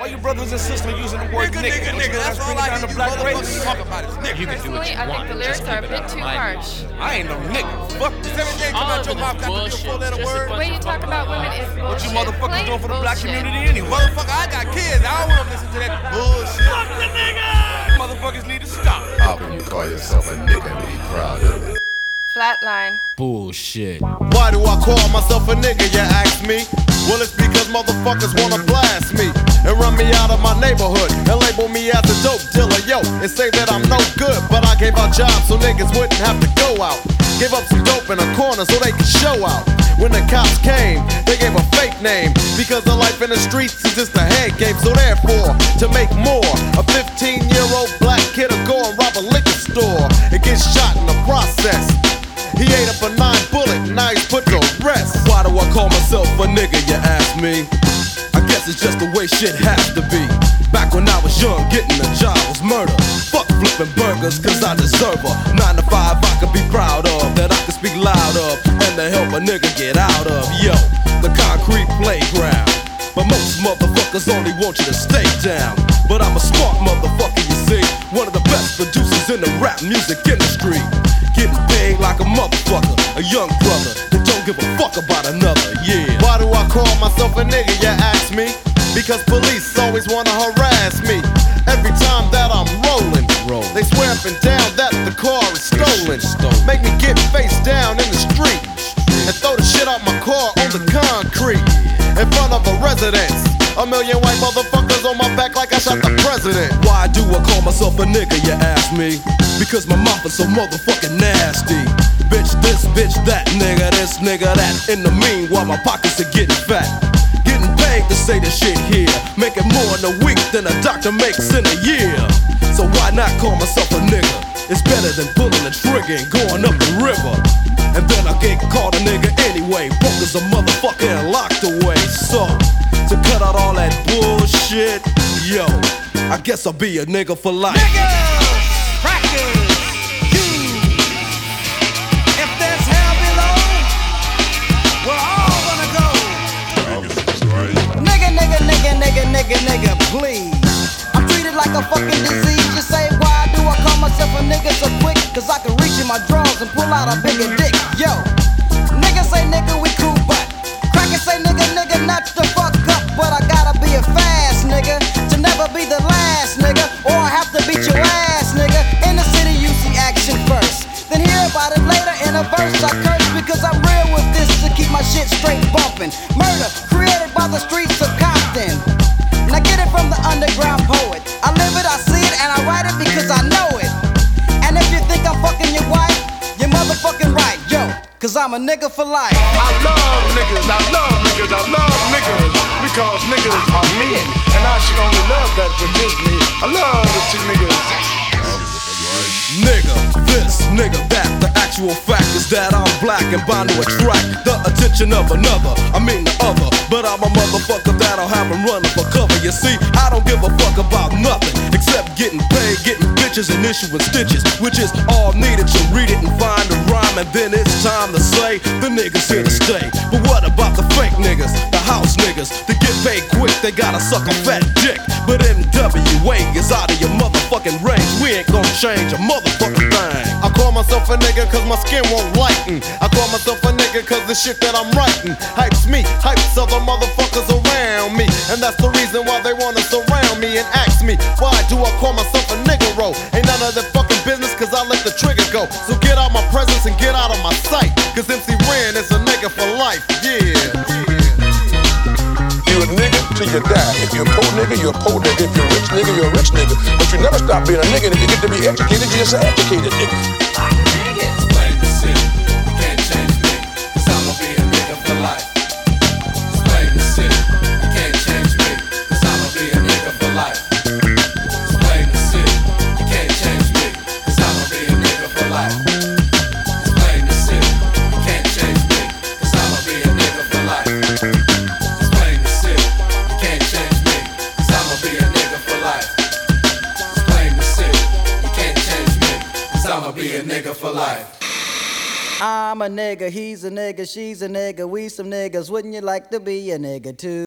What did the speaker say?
Why you brothers and sisters using the word nigga? Nigga, that's all I hear you motherfuckers talk about is nigga. You can do what you Personally, I think want. the lyrics Just are a keep it bit out too of my harsh. I ain't no nigga. Fuck this. Everything come All out of your it mouth is got to be a bullshit. four-letter Just a word. bunch Way you talk about women is bullshit. What you motherfuckers Plain doing for the black bullshit. community anyway? Motherfucker, I got kids. I don't want to listen to that bullshit. Fuck the nigga! Motherfuckers need to stop. How can you call yourself a nigga and be proud of it? Flatline. Bullshit. Why do I call myself a nigga, you ask me? Well, it's because motherfuckers wanna blast me and run me out of my neighborhood and label me as a dope dealer, yo, and say that I'm no good. But I gave out jobs so niggas wouldn't have to go out. Gave up some dope in a corner so they could show out. When the cops came, they gave a fake name because the life in the streets is just a head game. So therefore, to make more, a 15-year-old black kid will go and rob a liquor store and get shot in the process. He ate up a 9-bullet and now he's put to rest. Why do I call myself a nigga, you ask me? I guess it's just the way shit has to be. Back when I was young, getting a job was murder. Fuck flipping burgers, cause I deserve a 9 to 5 I could be proud of, that I could speak loud of, and to help a nigga get out of. Yo, the concrete playground. But most motherfuckers only want you to stay down. But I'm a smart motherfucker, you see. One of the best producers in the rap music industry. Getting paid like a motherfucker, a young brother that don't give a fuck about another, yeah. Why do I call myself a nigga, you ask me? Because police always wanna harass me. Every time that I'm rolling, they swear up and down that the car is stolen. Make me get face down in the street and throw the shit out my car on the concrete in front of a residence. A million white motherfuckers on my back like I shot the president. Why do I call myself a nigga, you ask me? Because my mouth is so motherfucking nasty. Bitch this, bitch that, nigga this, nigga that. In the meanwhile, my pockets are getting fat. Getting paid to say this shit here. Making more in a week than a doctor makes in a year. So why not call myself a nigga? It's better than pulling the trigger and going up the river. And then I get called a nigga anyway. Broke as a motherfucker and locked away. So, to cut out all that bullshit, yo, I guess I'll be a nigga for life. Crackers, if there's hell below, we're all gonna go. Nigga, please. I'm treated like a fucking disease. You say, why do I call myself a nigga so quick? Cause I can reach in my drawers and pull out a bigger dick. Yo, niggas say nigga, we cool, but crackers say nigga, not the fuck up. But I gotta be a fast nigga to never be the last nigga, or I have to beat your ass, nigga. In the city, you see action first, then hear about it later in a verse. I curse because I'm real with this to keep my shit straight bumping. Murder created by the streets of Compton. And I get it from the underground poet. I live it, I see it, and I write it because I know it. And if you think I'm fucking your wife, you're motherfucking right, yo. Cause I'm a nigga for life. I love niggas, I love niggas, I love niggas. Because niggas are me. And I should only love that which is me. I love the two niggas. Nigga this, nigga that. The actual fact is that I'm black and bound to attract the attention of another, I mean the other. But I'm a motherfucker that'll have him running for cover. You see, I don't give a fuck about nothing except getting paid, getting bitches and issuing stitches, which is all needed. You read it and find a rhyme, and then it's time to say the niggas here to stay. But what about the fake niggas, the house niggas? To get paid quick, they gotta suck a fat dick. But NWA is out of your motherfucking range. We ain't gonna change a motherfucking thing. I call myself a nigga cause my skin won't lighten. I call myself a nigga cause the shit that I'm writing hypes me, hypes other motherfuckers around me. And that's the reason why they wanna surround me and ask me, why do I call myself a nigga-ro? Ain't none of that fucking business cause I let the trigger go. So get out my presence and get out of my sight, cause MC Ren is a nigga for life, yeah. You a nigga till you die. If you're a poor nigga, you're a poor nigga. If you're a rich nigga, you're a rich nigga. But you never stop being a nigga. And if you get to be educated, you're just an educated nigga. Explain the shit, you can't change me, cause I'ma be a nigga for life. Explain the shit, you can't change me, cause I'ma be a nigga for life. Explain the shit, you can't change me, cause I'ma be a nigga for life. Explain the shit, you can't change me, cause I'ma be a nigga for life. Explain the shit, you can't change me, cause I'ma be a nigga for life. Explain the shit, you can't change me, cause I'ma be a nigga for life. I'm a nigga, he's a nigga, she's a nigga, we some niggas. Wouldn't you like to be a nigga too?